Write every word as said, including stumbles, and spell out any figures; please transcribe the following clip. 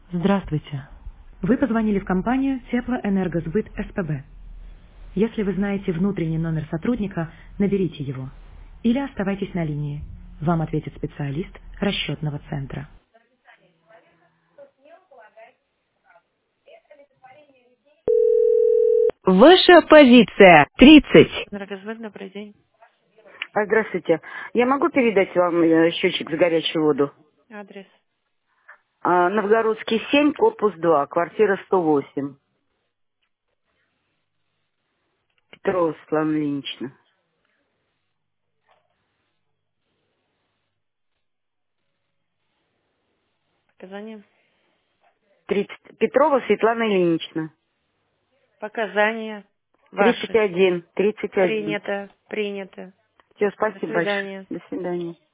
Здравствуйте. Вы позвонили в компанию Теплоэнергосбыт СПБ. Если вы знаете внутренний номер сотрудника, наберите его. Или оставайтесь на линии. Вам ответит специалист расчетного центра. Ваша позиция тридцать. Энергосбыт, добрый день. А, Здравствуйте. Я могу передать вам э, счетчик за горячую воду? Адрес. А, Новгородский семь, корпус два, квартира сто восемь. Петрова Светлана Ильинична. Показания. тридцать. Петрова Светлана Ильинична. Показания тридцать ваши. один. тридцать один. Принято. Принято. Все, До спасибо большое. свидания. До свидания.